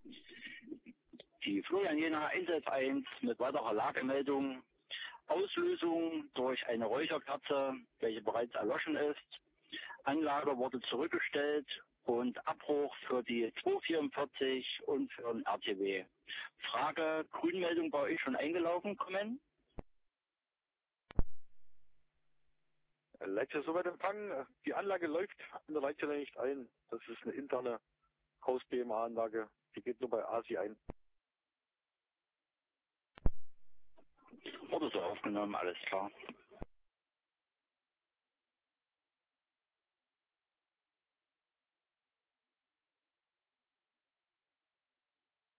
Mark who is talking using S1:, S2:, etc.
S1: Die Florian Jena 111 mit weiterer Lagemeldung. Auslösung durch eine Räucherkerze, welche bereits erloschen ist. Anlage wurde zurückgestellt und Abbruch für die 244 und für den RTW. Frage, Grünmeldung bei euch schon eingelaufen kommen?
S2: Leitung soweit empfangen. Die Anlage läuft in der Leitstelle nicht ein. Das ist eine interne Haus-BMA-Anlage. Die geht nur bei ASI ein.
S1: Wurde so aufgenommen, alles klar.